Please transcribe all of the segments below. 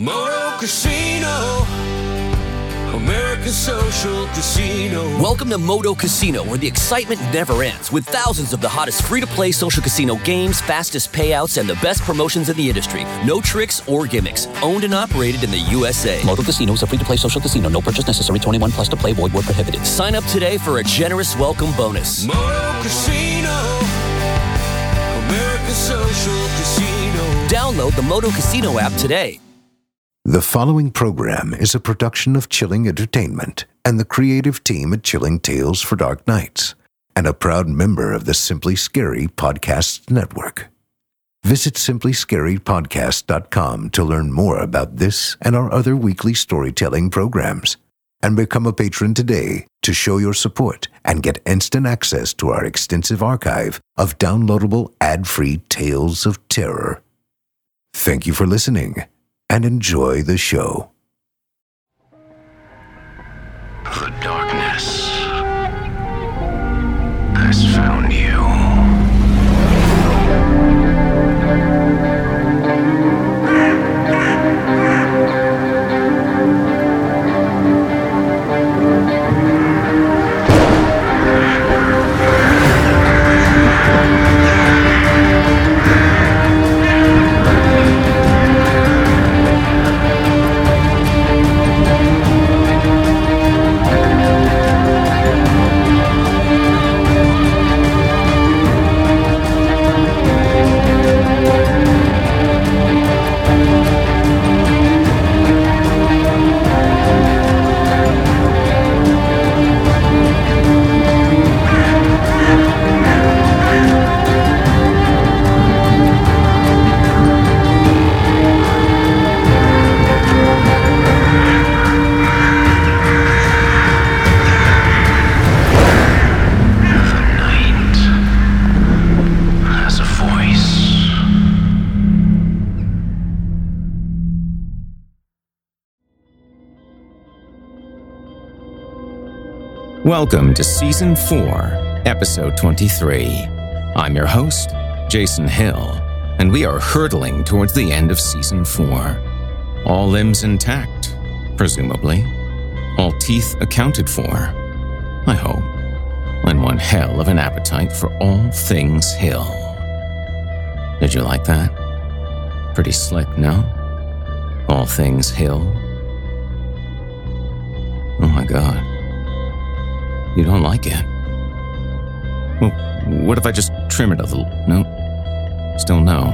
Moto Casino, American Social Casino. Welcome to Moto Casino, where the excitement never ends, with thousands of the hottest free-to-play social casino games, fastest payouts, and the best promotions in the industry. No tricks or gimmicks. Owned and operated in the USA. Moto Casino is a free-to-play social casino. No purchase necessary. 21 plus to play. Void where prohibited. Sign up today for a generous welcome bonus. Moto Casino, American Social Casino. Download the Moto Casino app today. The following program is a production of Chilling Entertainment and the creative team at Chilling Tales for Dark Nights, and a proud member of the Simply Scary Podcasts Network. Visit simplyscarypodcast.com to learn more about this and our other weekly storytelling programs, and become a patron today to show your support and get instant access to our extensive archive of downloadable ad-free tales of terror. Thank you for listening, and enjoy the show. The darkness has found you. Welcome to Season 4, Episode 23. I'm your host, Jason Hill, and we are hurtling towards the end of Season 4. All limbs intact, presumably. All teeth accounted for, I hope. And one hell of an appetite for all things Hill. Did you like that? Pretty slick, no? All things Hill. Oh my God. You don't like it? Well, what if I just trim it a little? No? Still no?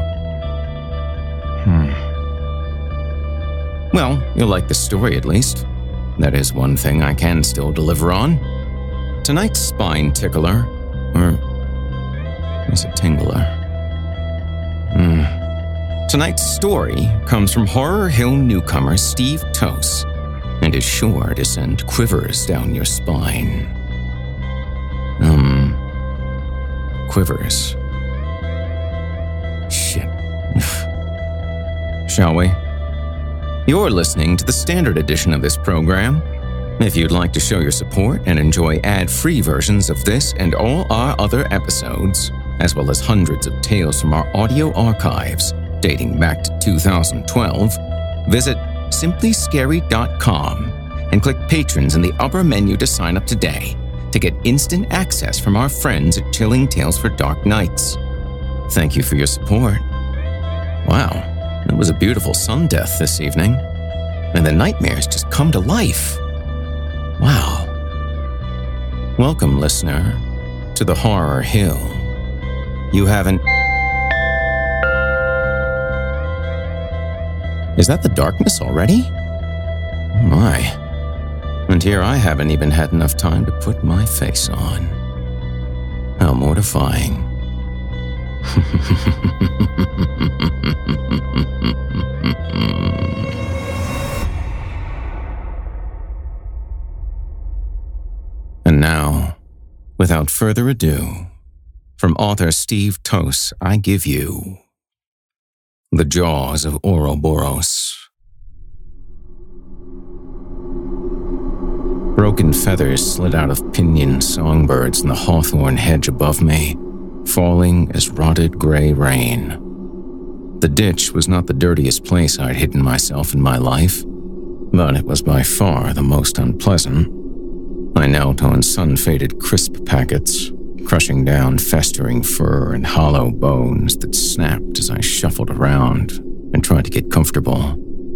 Well, you'll like the story at least. That is one thing I can still deliver on. Tonight's spine tickler, or is it tingler? Tonight's story comes from Horror Hill newcomer Steve Tose, and is sure to send quivers down your spine. Quivers. Shit. Shall we? You're listening to the standard edition of this program. If you'd like to show your support and enjoy ad-free versions of this and all our other episodes, as well as hundreds of tales from our audio archives dating back to 2012, visit simplyscary.com and click Patrons in the upper menu to sign up today to get instant access from our friends at Chilling Tales for Dark Nights. Thank you for your support. Wow, it was a beautiful sun death this evening, and the nightmares just come to life. Wow. Welcome, listener, to the Horror Hill. You haven't... Is that the darkness already? Oh my. And here I haven't even had enough time to put my face on. How mortifying. And now, without further ado, from author Steve Tose, I give you The Jaws of Ouroboros. Broken feathers slid out of pinioned songbirds in the hawthorn hedge above me, falling as rotted gray rain. The ditch was not the dirtiest place I'd hidden myself in my life, but it was by far the most unpleasant. I knelt on sun-faded crisp packets, crushing down festering fur and hollow bones that snapped as I shuffled around and tried to get comfortable.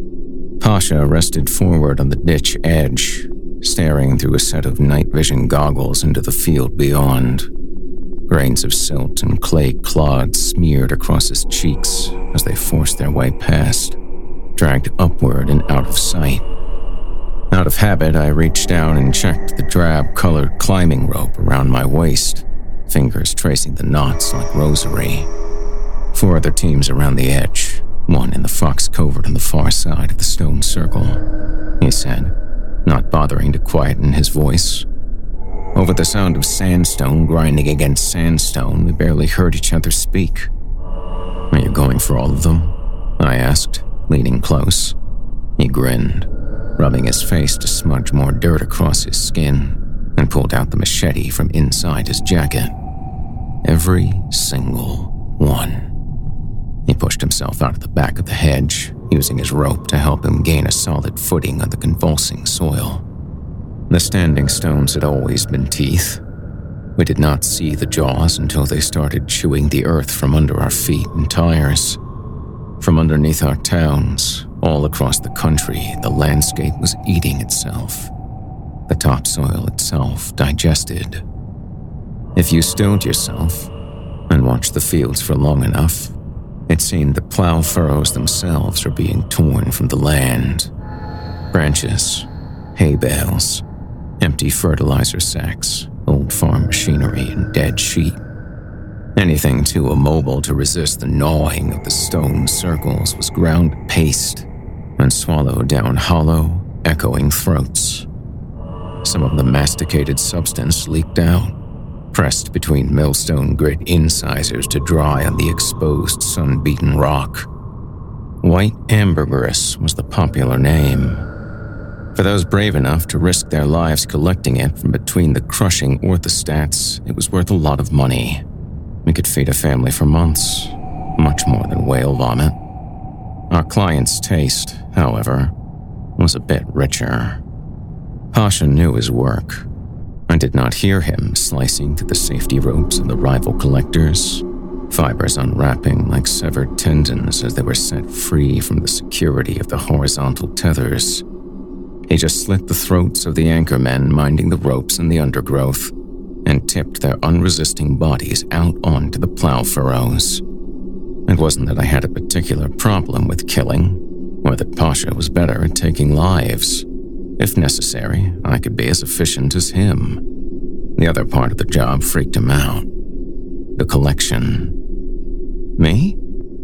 Pasha rested forward on the ditch edge, staring through a set of night vision goggles into the field beyond. Grains of silt and clay clods smeared across his cheeks as they forced their way past, dragged upward and out of sight. Out of habit, I reached down and checked the drab-colored climbing rope around my waist, fingers tracing the knots like rosary. 4 other teams around the edge, one in the fox covert on the far side of the stone circle, he said, not bothering to quieten his voice. Over the sound of sandstone grinding against sandstone, we barely heard each other speak. "Are you going for all of them?" I asked, leaning close. He grinned, rubbing his face to smudge more dirt across his skin, and pulled out the machete from inside his jacket. "Every single one." He pushed himself out of the back of the hedge, using his rope to help him gain a solid footing on the convulsing soil. The standing stones had always been teeth. We did not see the jaws until they started chewing the earth from under our feet and tires. From underneath our towns, all across the country, the landscape was eating itself. The topsoil itself digested. If you stilled yourself and watched the fields for long enough, it seemed the plow furrows themselves were being torn from the land. Branches, hay bales, empty fertilizer sacks, old farm machinery, and dead sheep. Anything too immobile to resist the gnawing of the stone circles was ground to paste and swallowed down hollow, echoing throats. Some of the masticated substance leaked out, pressed between millstone grit incisors to dry on the exposed sun-beaten rock. White ambergris was the popular name. For those brave enough to risk their lives collecting it from between the crushing orthostats, it was worth a lot of money. We could feed a family for months, much more than whale vomit. Our client's taste, however, was a bit richer. Pasha knew his work. I did not hear him slicing through the safety ropes of the rival collectors, fibers unwrapping like severed tendons as they were set free from the security of the horizontal tethers. He just slit the throats of the anchormen minding the ropes in the undergrowth and tipped their unresisting bodies out onto the plow furrows. It wasn't that I had a particular problem with killing, or that Pasha was better at taking lives. If necessary, I could be as efficient as him. The other part of the job freaked him out. The collection. Me?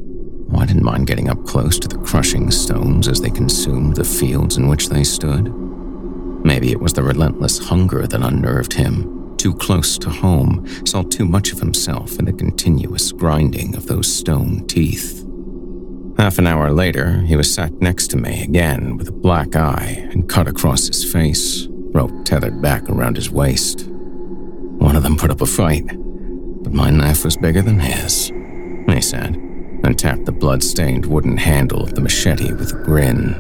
I didn't mind getting up close to the crushing stones as they consumed the fields in which they stood. Maybe it was the relentless hunger that unnerved him. Too close to home, saw too much of himself in the continuous grinding of those stone teeth. Half an hour later, he was sat next to me again with a black eye and cut across his face, rope tethered back around his waist. One of them put up a fight, but my knife was bigger than his, he said, and tapped the blood-stained wooden handle of the machete with a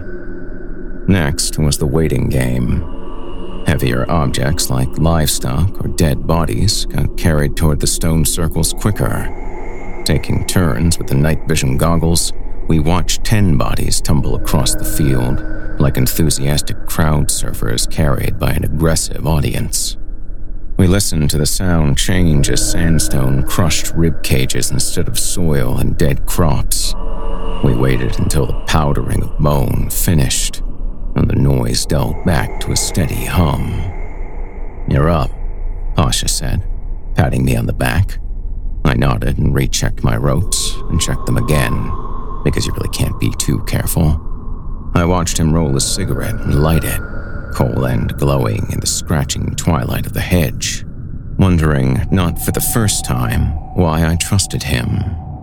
grin. Next was the waiting game. Heavier objects like livestock or dead bodies got carried toward the stone circles quicker. Taking turns with the night vision goggles, we watched 10 bodies tumble across the field, like enthusiastic crowd surfers carried by an aggressive audience. We listened to the sound change as sandstone crushed rib cages instead of soil and dead crops. We waited until the powdering of bone finished, and the noise dulled back to a steady hum. "You're up," Pasha said, patting me on the back. I nodded and rechecked my ropes and checked them again, because you really can't be too careful. I watched him roll a cigarette and light it, coal end glowing in the scratching twilight of the hedge, wondering, not for the first time, why I trusted him.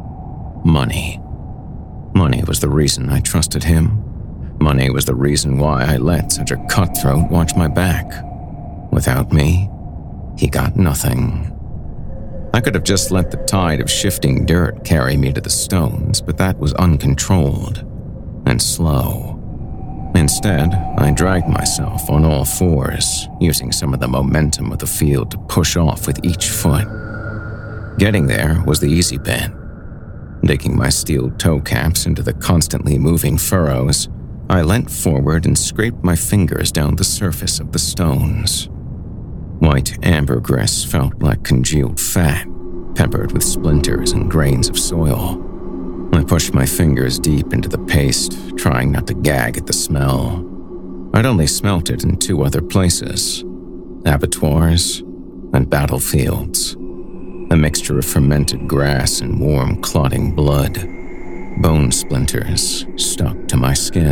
Money. Money was the reason I trusted him. Money was the reason why I let such a cutthroat watch my back. Without me, he got nothing. I could have just let the tide of shifting dirt carry me to the stones, but that was uncontrolled and slow. Instead, I dragged myself on all fours, using some of the momentum of the field to push off with each foot. Getting there was the easy bit. Digging my steel toe caps into the constantly moving furrows, I leant forward and scraped my fingers down the surface of the stones. White ambergris felt like congealed fat, peppered with splinters and grains of soil. I pushed my fingers deep into the paste, trying not to gag at the smell. I'd only smelt it in 2 other places: abattoirs and battlefields. A mixture of fermented grass and warm, clotting blood. Bone splinters stuck to my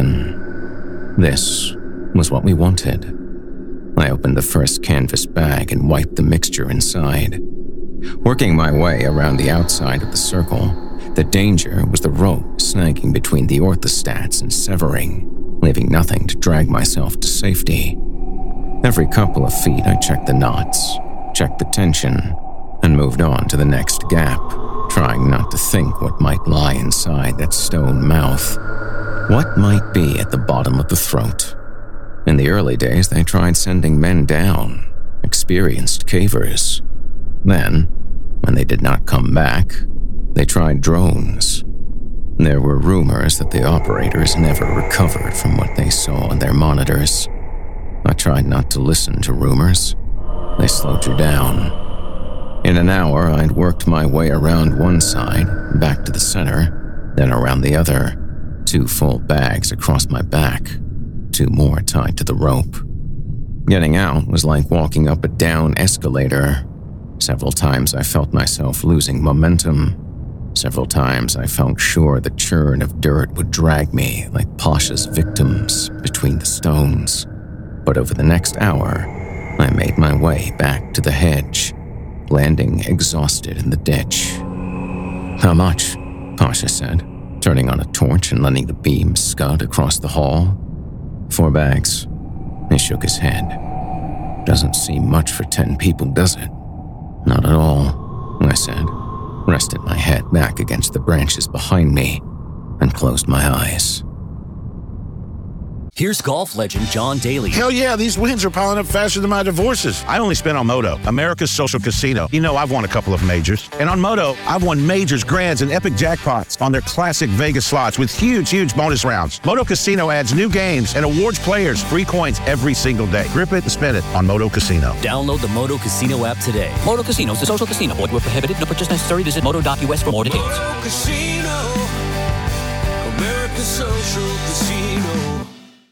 skin. This was what we wanted. I opened the first canvas bag and wiped the mixture inside. Working my way around the outside of the circle, the danger was the rope snagging between the orthostats and severing, leaving nothing to drag myself to safety. Every couple of feet I checked the knots, checked the tension, and moved on to the next gap, trying not to think what might lie inside that stone mouth. What might be at the bottom of the throat? In the early days, they tried sending men down, experienced cavers. Then, when they did not come back, they tried drones. There were rumors that the operators never recovered from what they saw on their monitors. I tried not to listen to rumors. They slowed you down. In an hour, I'd worked my way around one side, back to the center, then around the other, 2 full bags across my back, 2 more tied to the rope. Getting out was like walking up a down escalator. Several times I felt myself losing momentum. Several times I felt sure the churn of dirt would drag me like Pasha's victims between the stones. But over the next hour, I made my way back to the hedge, landing exhausted in the ditch. "How much?" Pasha said, turning on a torch and letting the beam scud across the hall. "4 bags. He shook his head. "Doesn't seem much for 10 people, does it?" "Not at all," I said, rested my head back against the branches behind me, and closed my eyes. Here's golf legend John Daly. Hell yeah, these wins are piling up faster than my divorces. I only spent on Moto, America's social casino. You know, I've won a couple of majors. And on Moto, I've won majors, grands, and epic jackpots on their classic Vegas slots with huge bonus rounds. Moto Casino adds new games and awards players free coins every single day. Grip it and spin it on Moto Casino. Download the Moto Casino app today. Moto Casino is a social casino. Void where prohibited. No purchase necessary. Visit moto.us for more details. Moto Casino, America's social casino.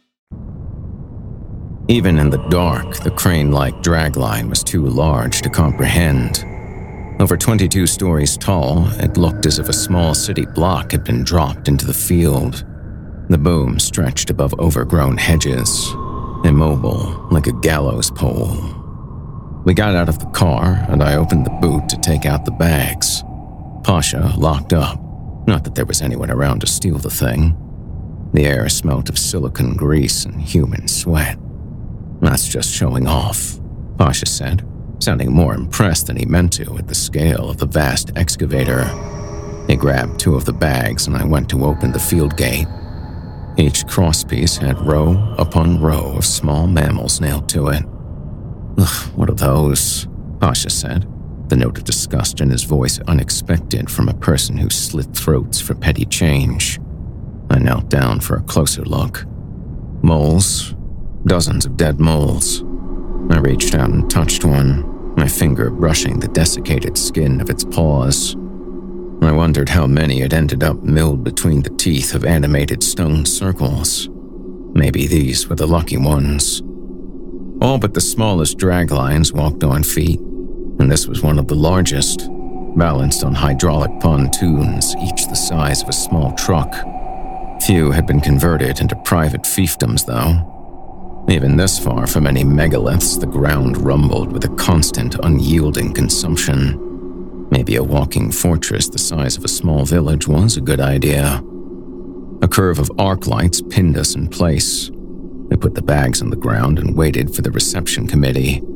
Even in the dark, the crane-like dragline was too large to comprehend. Over 22 stories tall, it looked as if a small city block had been dropped into the field. The boom stretched above overgrown hedges, immobile like a gallows pole. We got out of the car, and I opened the boot to take out the bags. Pasha locked up, not that there was anyone around to steal the thing. The air smelt of silicone grease and human sweat. "That's just showing off," Pasha said, sounding more impressed than he meant to at the scale of the vast excavator. He grabbed 2 of the bags and I went to open the field gate. Each crosspiece had row upon row of small mammals nailed to it. "Ugh, what are those?" Pasha said, the note of disgust in his voice unexpected from a person who slit throats for petty change. I knelt down for a closer look. Moles. Dozens of dead moles. I reached out and touched one, my finger brushing the desiccated skin of its paws. I wondered how many had ended up milled between the teeth of animated stone circles. Maybe these were the lucky ones. All but the smallest draglines walked on feet, and this was one of the largest, balanced on hydraulic pontoons, each the size of a small truck. Few had been converted into private fiefdoms, though. Even this far from any megaliths, the ground rumbled with a constant, unyielding consumption. Maybe a walking fortress the size of a small village was a good idea. A curve of arc lights pinned us in place. We put the bags on the ground and waited for the reception committee.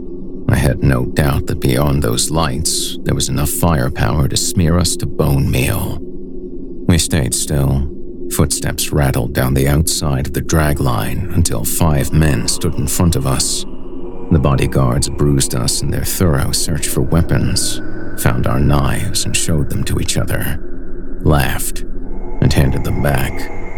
I had no doubt that beyond those lights, there was enough firepower to smear us to bone meal. We stayed still. Footsteps rattled down the outside of the drag line until 5 men stood in front of us. The bodyguards bruised us in their thorough search for weapons, found our knives and showed them to each other, laughed, and handed them back.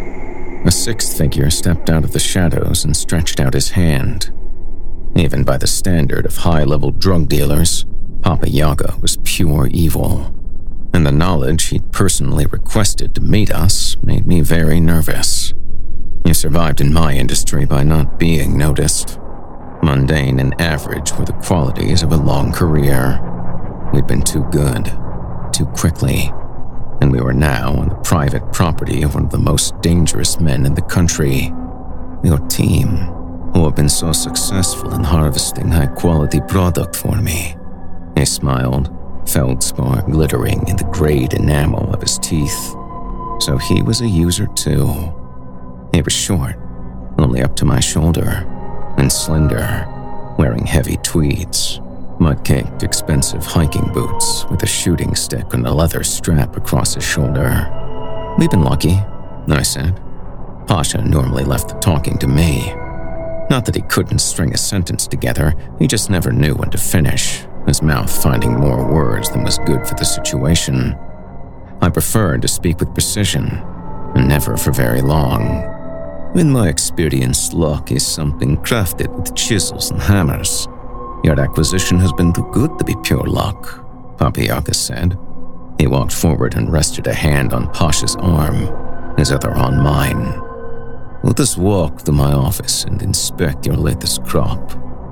A 6th figure stepped out of the shadows and stretched out his hand. Even by the standard of high-level drug dealers, Papa Yaga was pure evil, and the knowledge he'd personally requested to meet us made me very nervous. You survived in my industry by not being noticed. Mundane and average were the qualities of a long career. We'd been too good, too quickly, and we were now on the private property of one of the most dangerous men in the country. Your team, who have been so successful in harvesting high-quality product for me. He smiled, feldspar glittering in the grayed enamel of his teeth. So he was a user too. He was short, only up to my shoulder, and slender, wearing heavy tweeds, mud-caked expensive hiking boots with a shooting stick and a leather strap across his shoulder. "We've been lucky," I said. Pasha normally left the talking to me. Not that he couldn't string a sentence together, he just never knew when to finish, his mouth finding more words than was good for the situation. I preferred to speak with precision, and never for very long. "In my experience, luck is something crafted with chisels and hammers. Your acquisition has been too good to be pure luck," Papa Yaga said. He walked forward and rested a hand on Pasha's arm, his other on mine. "Let us walk to my office and inspect your latest crop."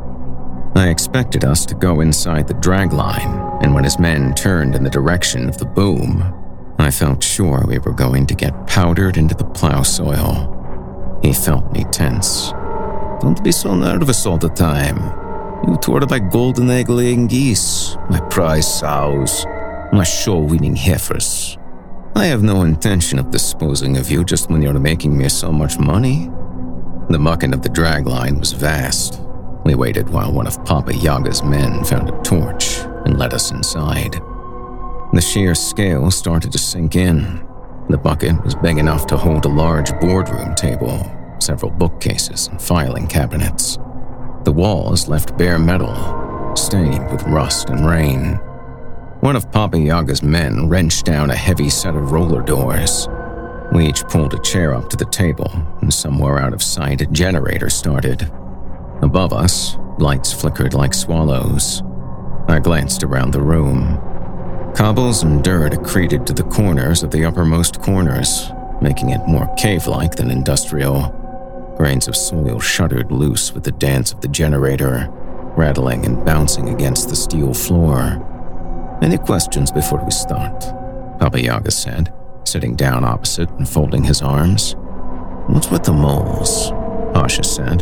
I expected us to go inside the drag line, and when his men turned in the direction of the boom, I felt sure we were going to get powdered into the plow soil. He felt me tense. "Don't be so nervous all the time. You two are my golden egg-laying geese, my prize sows, my show-winning heifers. I have no intention of disposing of you just when you're making me so much money." The bucket of the drag line was vast. We waited while one of Papa Yaga's men found a torch and led us inside. The sheer scale started to sink in. The bucket was big enough to hold a large boardroom table, several bookcases and filing cabinets. The walls left bare metal, stained with rust and rain. One of Papa Yaga's men wrenched down a heavy set of roller doors. We each pulled a chair up to the table, and somewhere out of sight a generator started. Above us, lights flickered like swallows. I glanced around the room. Cobbles and dirt accreted to the corners of the uppermost corners, making it more cave-like than industrial. Grains of soil shuddered loose with the dance of the generator, rattling and bouncing against the steel floor. "Any questions before we start?" Papa Yaga said, sitting down opposite and folding his arms. "What's with the moles?" Pasha said.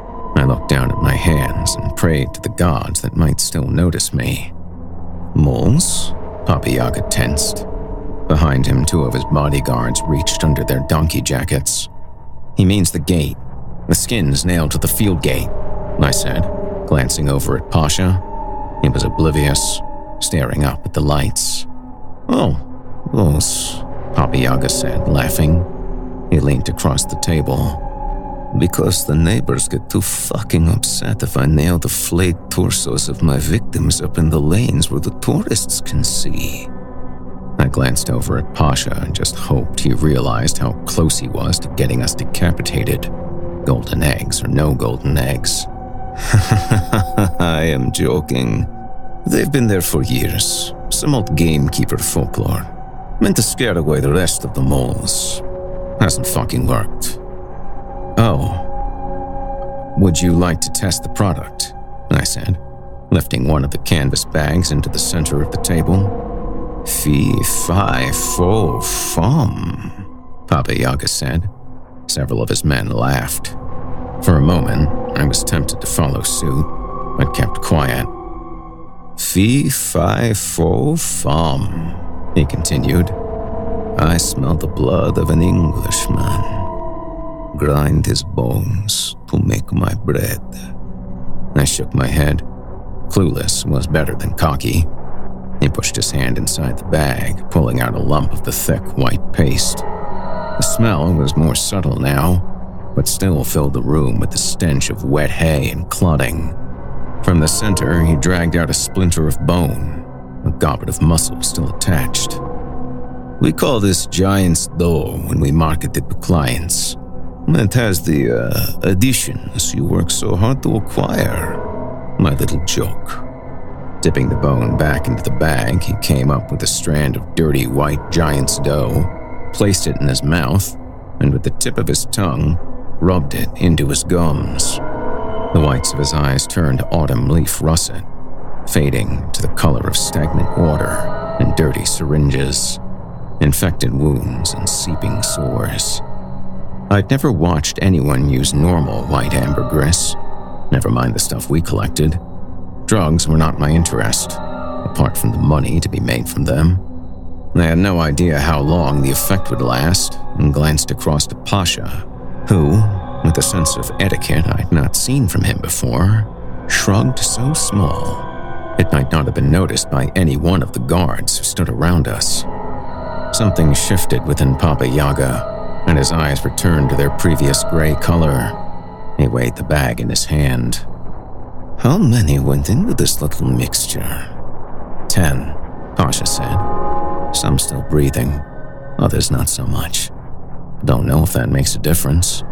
I looked down at my hands and prayed to the gods that might still notice me. "Moles?" Papa Yaga tensed. Behind him, 2 of his bodyguards reached under their donkey jackets. "He means the gate. The skins nailed to the field gate," I said, glancing over at Pasha. He was oblivious, staring up at the lights. "Oh, those," Papa Yaga said, laughing. He leaned across the table. "Because the neighbors get too fucking upset if I nail the flayed torsos of my victims up in the lanes where the tourists can see." I glanced over at Pasha and just hoped he realized how close he was to getting us decapitated. Golden eggs or no golden eggs. "I am joking. They've been there for years. Some old gamekeeper folklore. Meant to scare away the rest of the moles. Hasn't fucking worked." "Oh. Would you like to test the product?" I said, lifting one of the canvas bags into the center of the table. "Fee, fi, fo, fum," Papa Yaga said. Several of his men laughed. For a moment, I was tempted to follow suit, but kept quiet. "Fee, fi, fo, fum," he continued. "I smell the blood of an Englishman. Grind his bones to make my bread." I shook my head. clueless was better than cocky. He pushed his hand inside the bag, pulling out a lump of the thick white paste. The smell was more subtle now, but still filled the room with the stench of wet hay and clotting. From the center, he dragged out a splinter of bone, a goblet of muscle still attached. We call this Giant's Dough when we market it to clients. It has the additions you work so hard to acquire. My little joke. Dipping the bone back into the bag, he came up with a strand of dirty white Giant's Dough, placed it in his mouth, and with the tip of his tongue, rubbed it into his gums. The whites of his eyes turned autumn leaf russet, fading to the color of stagnant water and dirty syringes, infected wounds and seeping sores. I'd never watched anyone use normal white ambergris, never mind the stuff we collected. Drugs were not my interest, apart from the money to be made from them. I had no idea how long the effect would last and glanced across to Pasha, who, with a sense of etiquette I'd not seen from him before, shrugged so small it might not have been noticed by any one of the guards who stood around us. Something shifted within Papa Yaga, and his eyes returned to their previous gray color. He weighed the bag in his hand. How many went into this little mixture? 10, Pasha said. Some still breathing, others not so much. Don't know if that makes a difference.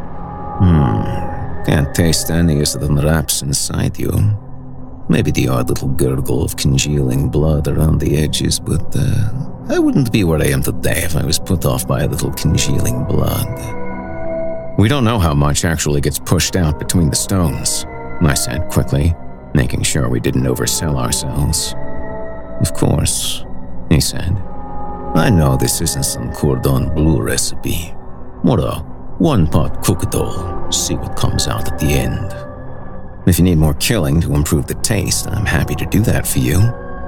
Can't taste any other than wraps inside you. Maybe the odd little gurgle of congealing blood around the edges, but I wouldn't be where I am today if I was put off by a little congealing blood. We don't know how much actually gets pushed out between the stones, I said quickly, making sure we didn't oversell ourselves. Of course, he said. I know this isn't some cordon bleu recipe. More a one-pot cook-it-all, see what comes out at the end. If you need more killing to improve the taste, I'm happy to do that for you.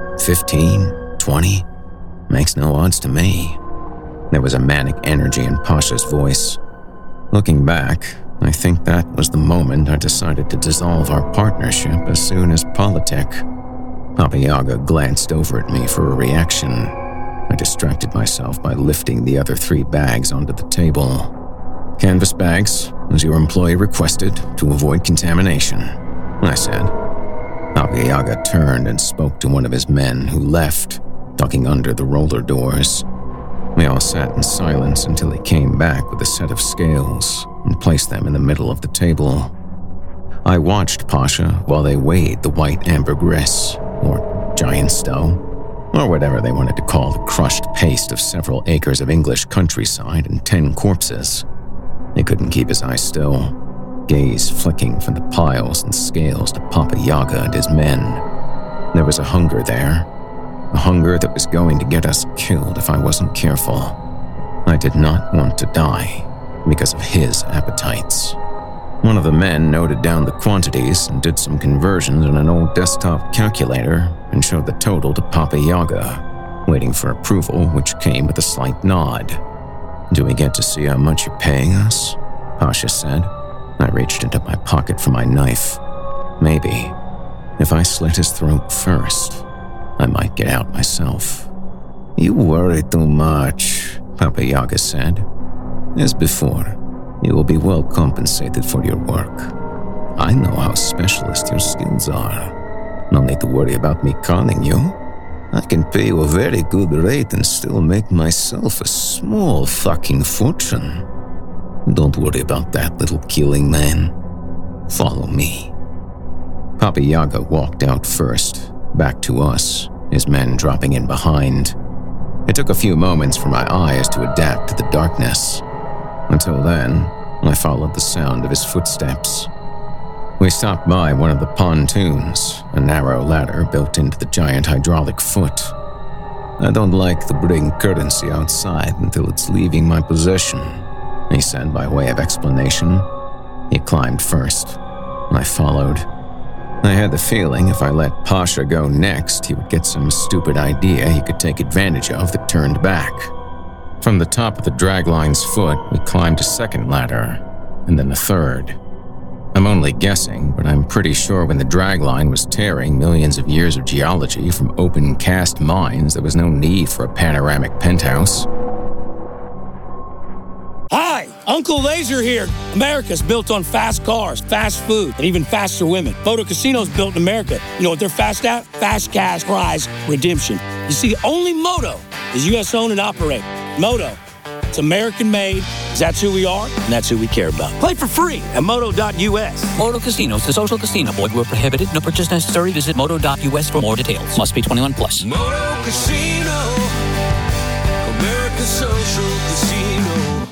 15, 20, makes no odds to me. There was a manic energy in Pasha's voice. Looking back, I think that was the moment I decided to dissolve our partnership as soon as politic. Papa Yaga glanced over at me for a reaction. I distracted myself by lifting the other 3 bags onto the table. Canvas bags, as your employee requested, to avoid contamination, I said. Papa Yaga turned and spoke to one of his men who left, ducking under the roller doors. We all sat in silence until he came back with a set of scales and placed them in the middle of the table. I watched Pasha while they weighed the white ambergris, or Giant's Dough, or whatever they wanted to call the crushed paste of several acres of English countryside and 10 corpses. He couldn't keep his eyes still, gaze flicking from the piles and scales to Papa Yaga and his men. There was a hunger there, a hunger that was going to get us killed if I wasn't careful. I did not want to die because of his appetites. One of the men noted down the quantities and did some conversions on an old desktop calculator and showed the total to Papa Yaga, waiting for approval, which came with a slight nod. Do we get to see how much you're paying us? Pasha said. I reached into my pocket for my knife. Maybe, if I slit his throat first, I might get out myself. You worry too much, Papa Yaga said. As before, you will be well compensated for your work. I know how specialist your skills are. No need to worry about me conning you. I can pay you a very good rate and still make myself a small fucking fortune. Don't worry about that, little killing man. Follow me. Papa Yaga walked out first, back to us, his men dropping in behind. It took a few moments for my eyes to adapt to the darkness. Until then, I followed the sound of his footsteps. We stopped by one of the pontoons, a narrow ladder built into the giant hydraulic foot. I don't like to bring currency outside until it's leaving my possession, he said by way of explanation. He climbed first. I followed. I had the feeling if I let Pasha go next, he would get some stupid idea he could take advantage of that turned back. From the top of the dragline's foot, we climbed a second ladder, and then a third. A I'm only guessing, but I'm pretty sure when the dragline was tearing millions of years of geology from open cast mines, there was no need for a panoramic penthouse. Hi, Uncle Laser here. America's built on fast cars, fast food, and even faster women. Moto Casino's built in America. You know what they're fast at? Fast cash prize redemption. You see, only Moto is U.S. owned and operated. Moto, it's American made. That's who we are, and that's who we care about. Play for free at moto.us. Moto Casino is a social casino. Void where prohibited. No purchase necessary. Visit moto.us for more details. Must be 21 plus. Moto Casino, America's social casino.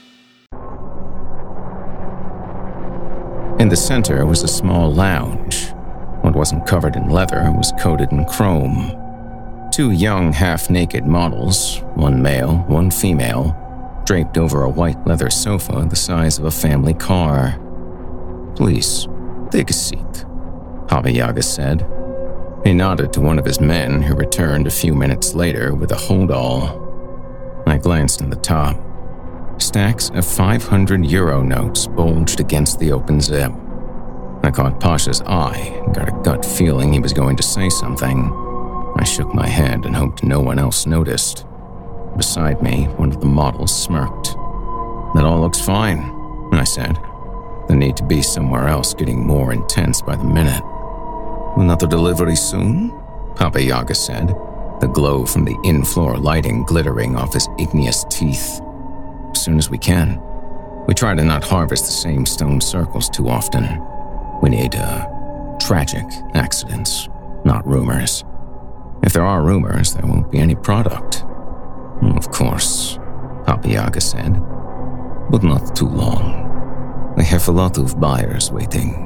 In the center was a small lounge. What wasn't covered in leather was coated in chrome. 2 young, half-naked models, one male, one female, draped over a white leather sofa the size of a family car. "Please, take a seat," Baba Yaga said. He nodded to one of his men, who returned a few minutes later with a holdall. I glanced at the top. Stacks of 500 euro notes bulged against the open zip. I caught Pasha's eye and got a gut feeling he was going to say something. I shook my head and hoped no one else noticed. Beside me, one of the models smirked. "That all looks fine," I said. "The need to be somewhere else getting more intense by the minute." "Another delivery soon?" Baba Yaga said, the glow from the in-floor lighting glittering off his igneous teeth. "As soon as we can. We try to not harvest the same stone circles too often. We need, tragic accidents, not rumors. If there are rumors, there won't be any product." "Of course," Baba Yaga said, "but not too long. I have a lot of buyers waiting."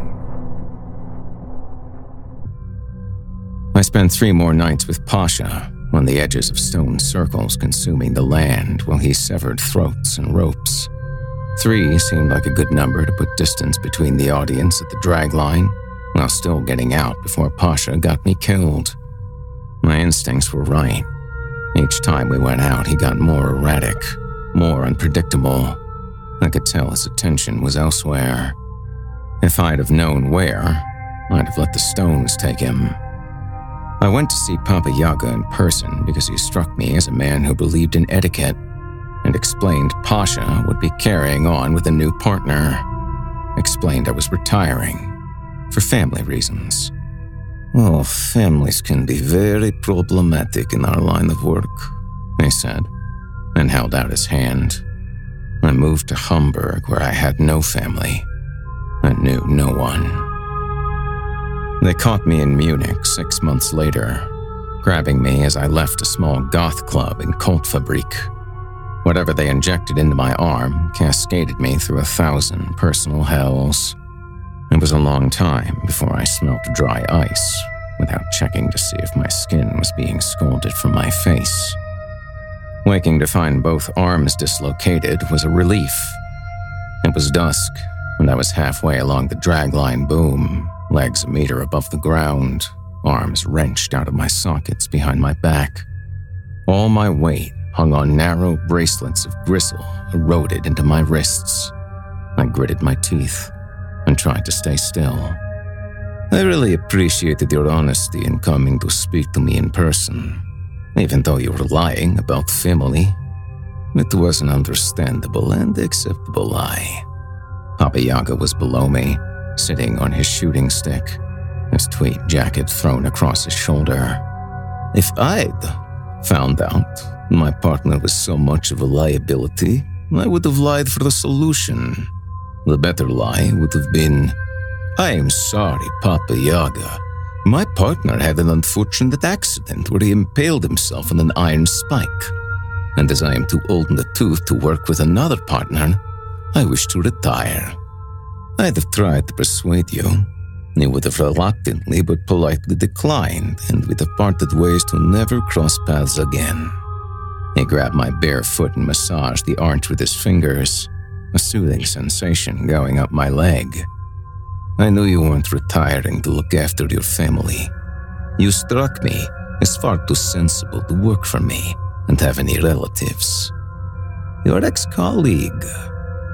I spent 3 more nights with Pasha, on the edges of stone circles consuming the land while he severed throats and ropes. 3 seemed like a good number to put distance between the audience at the dragline, while still getting out before Pasha got me killed. My instincts were right. Each time we went out, he got more erratic, more unpredictable. I could tell his attention was elsewhere. If I'd have known where, I'd have let the stones take him. I went to see Baba Yaga in person because he struck me as a man who believed in etiquette and explained Pasha would be carrying on with a new partner. Explained I was retiring for family reasons. "Oh, families can be very problematic in our line of work," he said, and held out his hand. I moved to Hamburg, where I had no family. I knew no one. They caught me in Munich 6 months later, grabbing me as I left a small goth club in Kultfabrik. Whatever they injected into my arm cascaded me through 1,000 personal hells. It was a long time before I smelt dry ice, without checking to see if my skin was being scalded from my face. Waking to find both arms dislocated was a relief. It was dusk, and I was halfway along the dragline boom, legs a meter above the ground, arms wrenched out of my sockets behind my back. All my weight hung on narrow bracelets of gristle eroded into my wrists. I gritted my teeth and tried to stay still. "I really appreciated your honesty in coming to speak to me in person, even though you were lying about family. It was an understandable and acceptable lie." Baba Yaga was below me, sitting on his shooting stick, his tweed jacket thrown across his shoulder. "If I'd found out my partner was so much of a liability, I would have lied for the solution. The better lie would have been, 'I am sorry, Baba Yaga. My partner had an unfortunate accident where he impaled himself on an iron spike. And as I am too old in the tooth to work with another partner, I wish to retire.' I'd have tried to persuade you. You would have reluctantly but politely declined, and we'd have parted ways to never cross paths again." He grabbed my bare foot and massaged the arch with his fingers, a soothing sensation going up my leg. "I knew you weren't retiring to look after your family. You struck me as far too sensible to work for me and have any relatives. Your ex-colleague,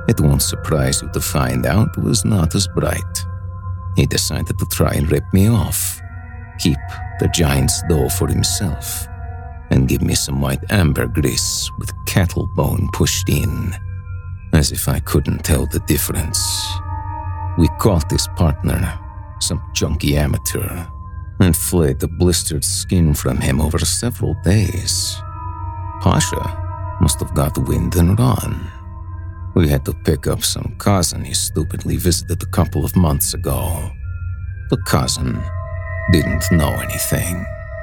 it won't surprise you to find out it was not as bright. He decided to try and rip me off, keep the giant's dough for himself, and give me some white ambergris with cattle bone pushed in, as if I couldn't tell the difference. We caught his partner, some junky amateur, and flayed the blistered skin from him over several days. Pasha must have got wind and run. We had to pick up some cousin he stupidly visited a couple of months ago. The cousin didn't know anything.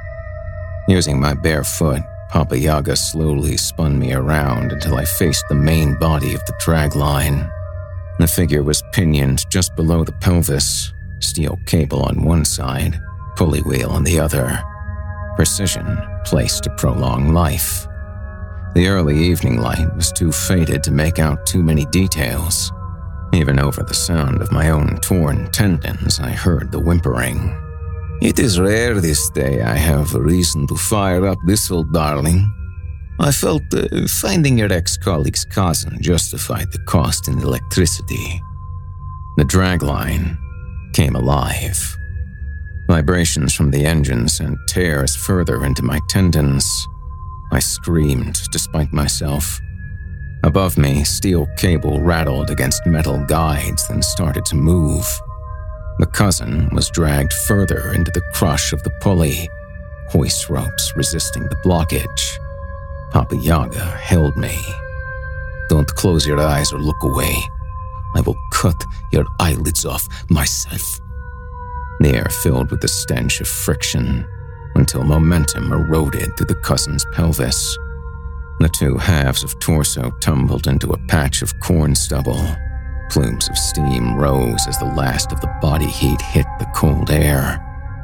Using my bare foot, Papa Yaga slowly spun me around until I faced the main body of the drag line. The figure was pinioned just below the pelvis, steel cable on one side, pulley wheel on the other. Precision placed to prolong life. The early evening light was too faded to make out too many details. Even over the sound of my own torn tendons, I heard the whimpering. It is rare this day I have a reason to fire up this old darling. I felt finding your ex-colleague's cousin justified the cost in electricity. The dragline came alive. Vibrations from the engine sent tears further into my tendons. I screamed despite myself. Above me, steel cable rattled against metal guides, then started to move. The cousin was dragged further into the crush of the pulley, hoist ropes resisting the blockage. Papa Yaga held me. Don't close your eyes or look away. I will cut your eyelids off myself. The air filled with the stench of friction until momentum eroded through the cousin's pelvis. The two halves of torso tumbled into a patch of corn stubble. Plumes of steam rose as the last of the body heat hit the cold air.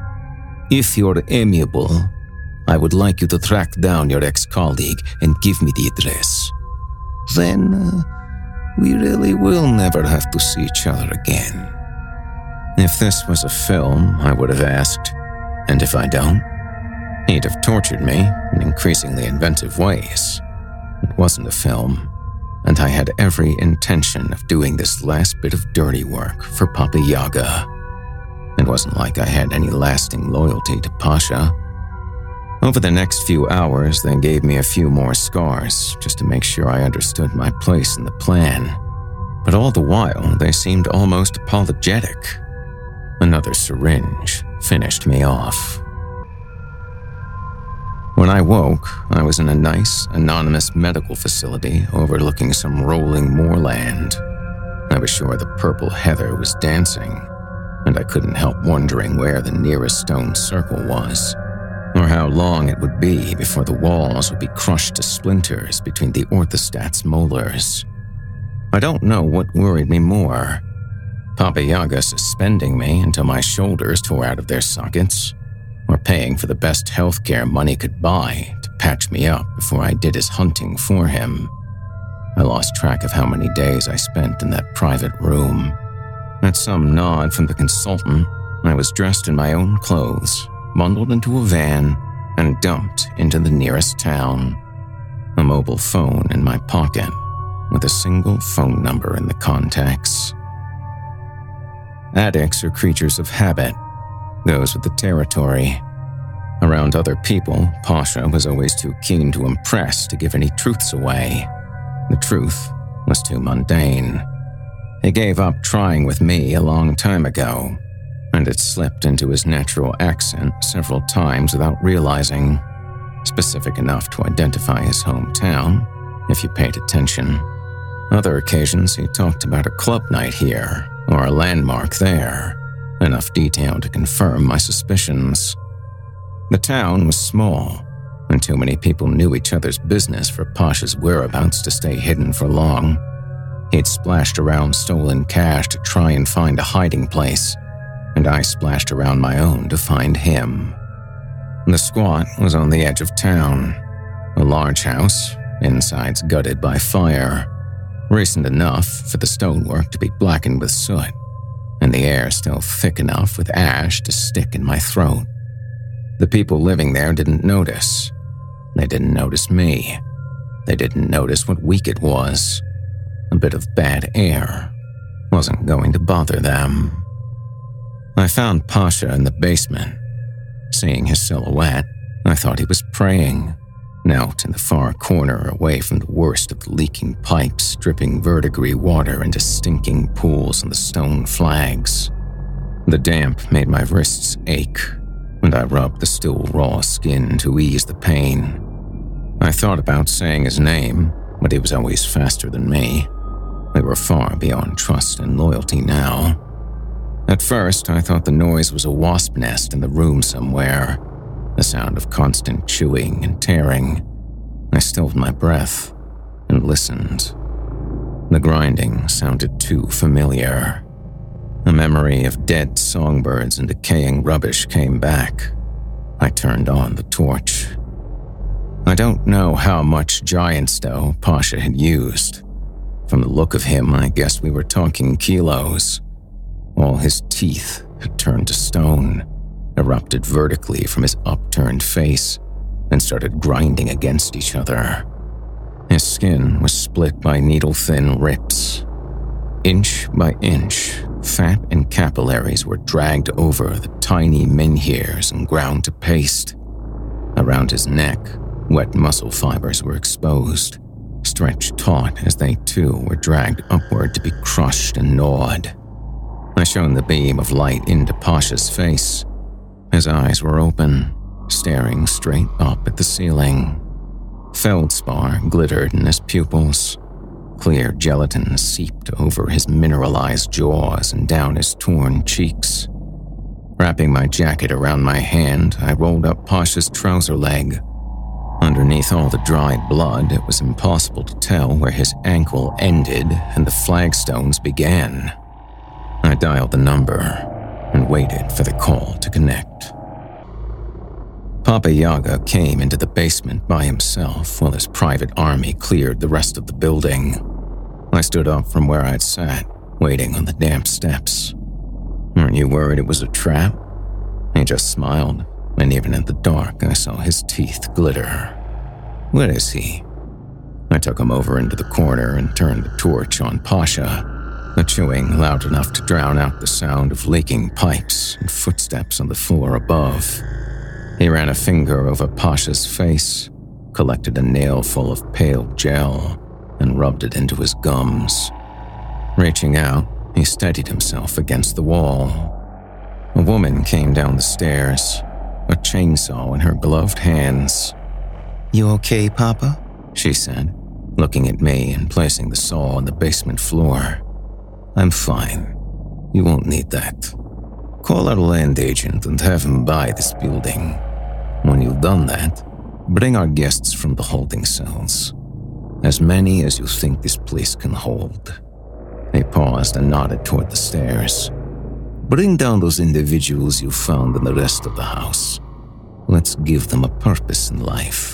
If you're amiable, I would like you to track down your ex-colleague and give me the address. Then, we really will never have to see each other again. If this was a film, I would have asked, and if I don't? He'd have tortured me in increasingly inventive ways. It wasn't a film, and I had every intention of doing this last bit of dirty work for Papa Yaga. It wasn't like I had any lasting loyalty to Pasha. Over the next few hours, they gave me a few more scars just to make sure I understood my place in the plan. But all the while, they seemed almost apologetic. Another syringe finished me off. When I woke, I was in a nice, anonymous medical facility overlooking some rolling moorland. I was sure the purple heather was dancing, and I couldn't help wondering where the nearest stone circle was, or how long it would be before the walls would be crushed to splinters between the orthostat's molars. I don't know what worried me more, Papa Yaga suspending me until my shoulders tore out of their sockets, or paying for the best healthcare money could buy to patch me up before I did his hunting for him. I lost track of how many days I spent in that private room. At some nod from the consultant, I was dressed in my own clothes, bundled into a van, and dumped into the nearest town. A mobile phone in my pocket, with a single phone number in the contacts. Addicts are creatures of habit, goes with the territory. Around other people, Pasha was always too keen to impress to give any truths away. The truth was too mundane. He gave up trying with me a long time ago, and it slipped into his natural accent several times without realizing, specific enough to identify his hometown, if you paid attention. Other occasions he talked about a club night here, or a landmark there, enough detail to confirm my suspicions. The town was small, and too many people knew each other's business for Pasha's whereabouts to stay hidden for long. He'd splashed around stolen cash to try and find a hiding place, and I splashed around my own to find him. The squat was on the edge of town, a large house, insides gutted by fire, recent enough for the stonework to be blackened with soot, and the air still thick enough with ash to stick in my throat. The people living there didn't notice. They didn't notice me. They didn't notice what week it was. A bit of bad air wasn't going to bother them. I found Pasha in the basement. Seeing his silhouette, I thought he was praying, knelt in the far corner away from the worst of the leaking pipes, dripping verdigris water into stinking pools on the stone flags. The damp made my wrists ache, and I rubbed the still raw skin to ease the pain. I thought about saying his name, but he was always faster than me. We were far beyond trust and loyalty now. At first, I thought the noise was a wasp nest in the room somewhere, the sound of constant chewing and tearing. I stilled my breath and listened. The grinding sounded too familiar. A memory of dead songbirds and decaying rubbish came back. I turned on the torch. I don't know how much giant stone Pasha had used. From the look of him, I guess we were talking kilos. All his teeth had turned to stone, erupted vertically from his upturned face, and started grinding against each other. His skin was split by needle-thin rips. Inch by inch, fat and capillaries were dragged over the tiny menhirs and ground to paste. Around his neck, wet muscle fibers were exposed, stretched taut as they too were dragged upward to be crushed and gnawed. I shone the beam of light into Pasha's face. His eyes were open, staring straight up at the ceiling. Feldspar glittered in his pupils. Clear gelatin seeped over his mineralized jaws and down his torn cheeks. Wrapping my jacket around my hand, I rolled up Pasha's trouser leg. Underneath all the dried blood, it was impossible to tell where his ankle ended and the flagstones began. I dialed the number and waited for the call to connect. Papa Yaga came into the basement by himself while his private army cleared the rest of the building. I stood up from where I'd sat, waiting on the damp steps. "Aren't you worried it was a trap?" He just smiled, and even in the dark I saw his teeth glitter. "Where is he?" I took him over into the corner and turned the torch on Pasha, the chewing loud enough to drown out the sound of leaking pipes and footsteps on the floor above. He ran a finger over Pasha's face, collected a nail full of pale gel, and rubbed it into his gums. Reaching out, he steadied himself against the wall. A woman came down the stairs, a chainsaw in her gloved hands. "You okay, Papa?" she said, looking at me and placing the saw on the basement floor. "I'm fine. You won't need that. Call our land agent and have him buy this building. When you've done that, bring our guests from the holding cells. As many as you think this place can hold." He paused and nodded toward the stairs. "Bring down those individuals you found in the rest of the house. Let's give them a purpose in life.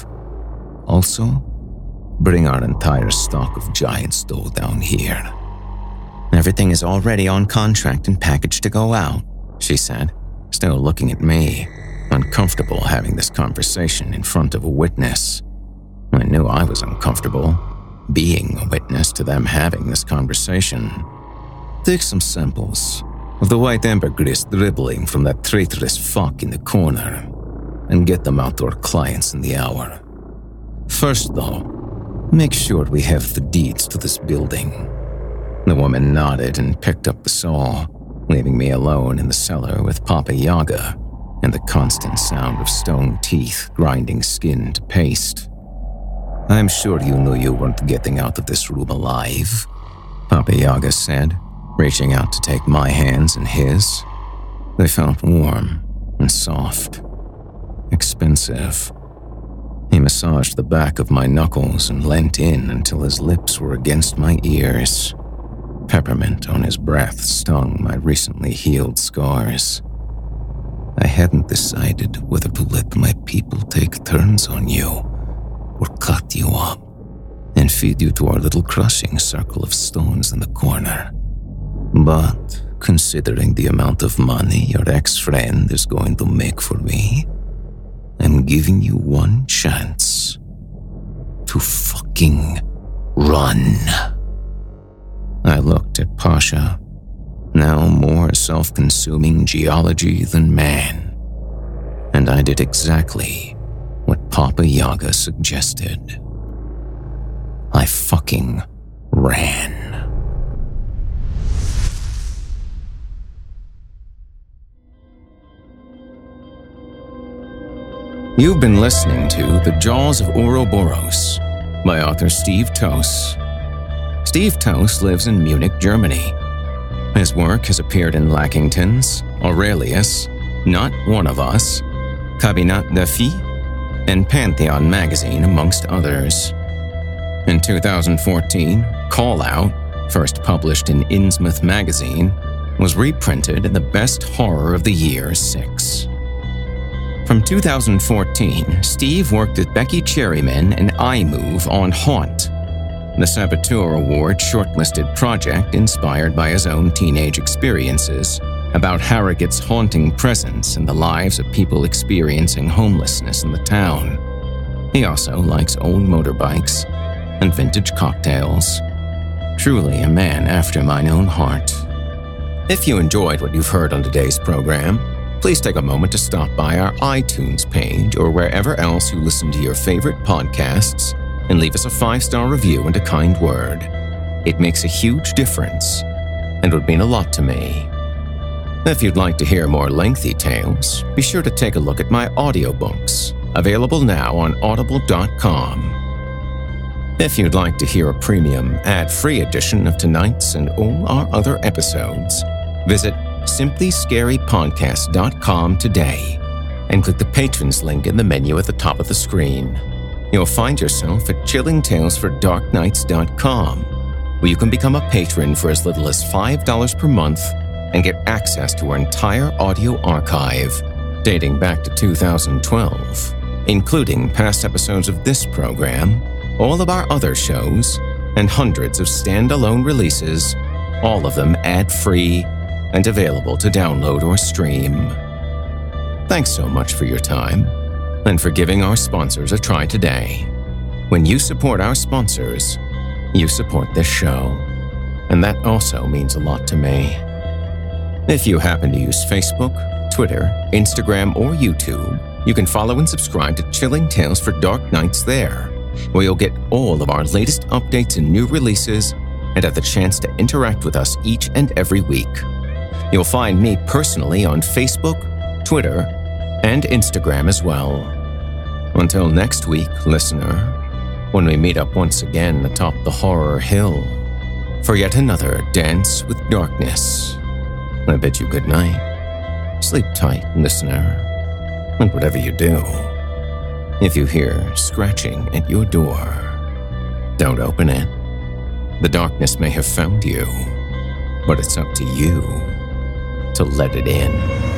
Also, bring our entire stock of giant stone down here." "Everything is already on contract and packaged to go out," she said, still looking at me, uncomfortable having this conversation in front of a witness. I knew I was uncomfortable, being a witness to them having this conversation. "Take some samples of the white ambergris dribbling from that traitorous fuck in the corner, and get them out to our clients in the hour. First, though, make sure we have the deeds to this building." The woman nodded and picked up the saw, leaving me alone in the cellar with Papa Yaga and the constant sound of stone teeth grinding skin to paste. "I'm sure you knew you weren't getting out of this room alive," Papa Yaga said, reaching out to take my hands in his. They felt warm and soft. Expensive. He massaged the back of my knuckles and leant in until his lips were against my ears. Peppermint on his breath stung my recently healed scars. "I hadn't decided whether to let my people take turns on you or cut you up and feed you to our little crushing circle of stones in the corner. But considering the amount of money your ex-friend is going to make for me, I'm giving you one chance to fucking run." Pasha, now more self-consuming geology than man. And I did exactly what Papa Yaga suggested. I fucking ran. You've been listening to The Jaws of Ouroboros by author Steve Toos. Steve Toos lives in Munich, Germany. His work has appeared in Lackingtons, Aurelius, Not One of Us, Cabinet des Filles, and Pantheon magazine, amongst others. In 2014, Call Out, first published in Innsmouth magazine, was reprinted in the Best Horror of the Year 6. From 2014, Steve worked with Becky Cherryman and iMove on Haunt, the Saboteur Award shortlisted project inspired by his own teenage experiences about Harrogate's haunting presence in the lives of people experiencing homelessness in the town. He also likes old motorbikes and vintage cocktails. Truly a man after mine own heart. If you enjoyed what you've heard on today's program, please take a moment to stop by our iTunes page or wherever else you listen to your favorite podcasts and leave us a 5-star review and a kind word. It makes a huge difference and would mean a lot to me. If you'd like to hear more lengthy tales, be sure to take a look at my audiobooks, available now on audible.com. If you'd like to hear a premium, ad-free edition of tonight's and all our other episodes, visit simplyscarypodcast.com today and click the Patrons link in the menu at the top of the screen. You'll find yourself at chillingtalesfordarknights.com, where you can become a patron for as little as $5 per month and get access to our entire audio archive dating back to 2012, including past episodes of this program, all of our other shows, and hundreds of standalone releases, all of them ad-free and available to download or stream. Thanks so much for your time and for giving our sponsors a try today. When you support our sponsors, you support this show, and that also means a lot to me. If you happen to use Facebook, Twitter, Instagram, or YouTube, you can follow and subscribe to Chilling Tales for Dark Nights there, where you'll get all of our latest updates and new releases and have the chance to interact with us each and every week. You'll find me personally on Facebook, Twitter, and Instagram as well. Until next week, listener, when we meet up once again atop the Horror Hill for yet another Dance with Darkness, I bid you good night. Sleep tight, listener, and whatever you do, if you hear scratching at your door, don't open it. The darkness may have found you, but it's up to you to let it in.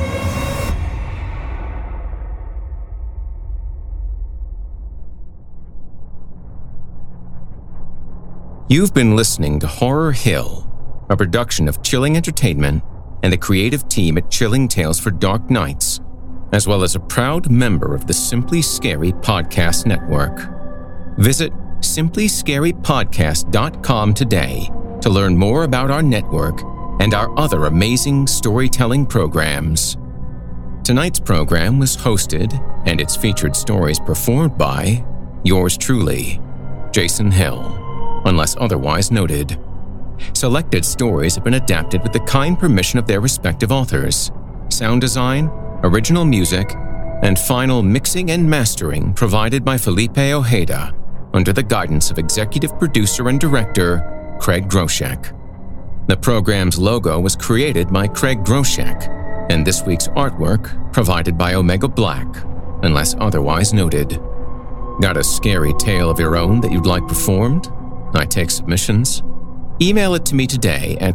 You've been listening to Horror Hill, a production of Chilling Entertainment and the creative team at Chilling Tales for Dark Nights, as well as a proud member of the Simply Scary Podcast Network. Visit simplyscarypodcast.com today to learn more about our network and our other amazing storytelling programs. Tonight's program was hosted and its featured stories performed by yours truly, Jason Hill, unless otherwise noted. Selected stories have been adapted with the kind permission of their respective authors. Sound design, original music, and final mixing and mastering provided by Felipe Ojeda under the guidance of executive producer and director Craig Groshek. The program's logo was created by Craig Groshek, and this week's artwork provided by Omega Black, unless otherwise noted. Got a scary tale of your own that you'd like performed? I take submissions. Email it to me today at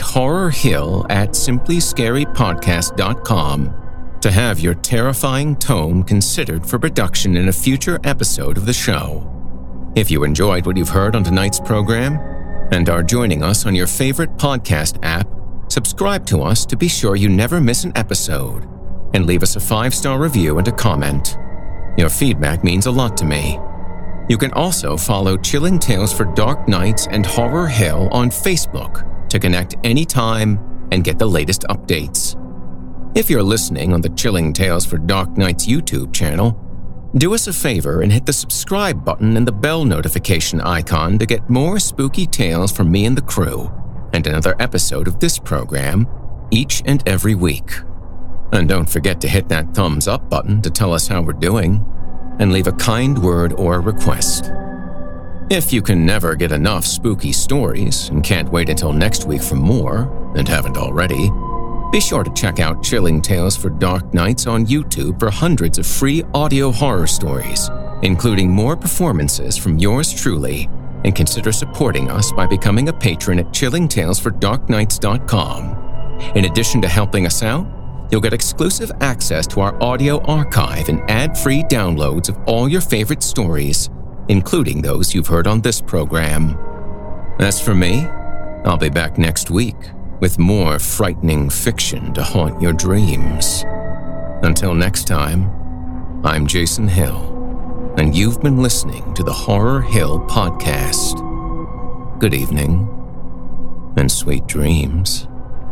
horrorhill@simplyscarypodcast.com to have your terrifying tome considered for production in a future episode of the show. If you enjoyed what you've heard on tonight's program and are joining us on your favorite podcast app, subscribe to us to be sure you never miss an episode and leave us a 5-star review and a comment. Your feedback means a lot to me. You can also follow Chilling Tales for Dark Nights and Horror Hill on Facebook to connect anytime and get the latest updates. If you're listening on the Chilling Tales for Dark Nights YouTube channel, do us a favor and hit the subscribe button and the bell notification icon to get more spooky tales from me and the crew, and another episode of this program each and every week. And don't forget to hit that thumbs up button to tell us how we're doing, and leave a kind word or a request. If you can never get enough spooky stories and can't wait until next week for more, and haven't already, be sure to check out Chilling Tales for Dark Nights on YouTube for hundreds of free audio horror stories, including more performances from yours truly, and consider supporting us by becoming a patron at chillingtalesfordarknights.com. In addition to helping us out, you'll get exclusive access to our audio archive and ad-free downloads of all your favorite stories, including those you've heard on this program. As for me, I'll be back next week with more frightening fiction to haunt your dreams. Until next time, I'm Jason Hill, and you've been listening to the Horror Hill Podcast. Good evening, and sweet dreams.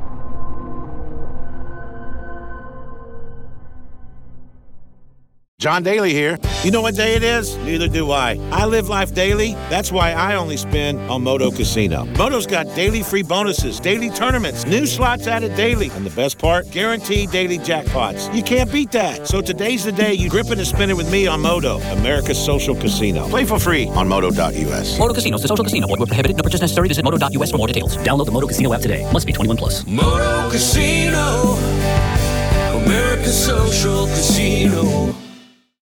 John Daly here. You know what day it is? Neither do I. I live life daily. That's why I only spin on Moto Casino. Moto's got daily free bonuses, daily tournaments, new slots added daily, and the best part, guaranteed daily jackpots. You can't beat that. So today's the day you grip it and spin it with me on Moto, America's social casino. Play for free on Moto.us. Moto Casinos, the social casino. Void where prohibited. No purchase necessary. Visit Moto.us for more details. Download the Moto Casino app today. Must be 21 plus. Moto Casino, America's social casino.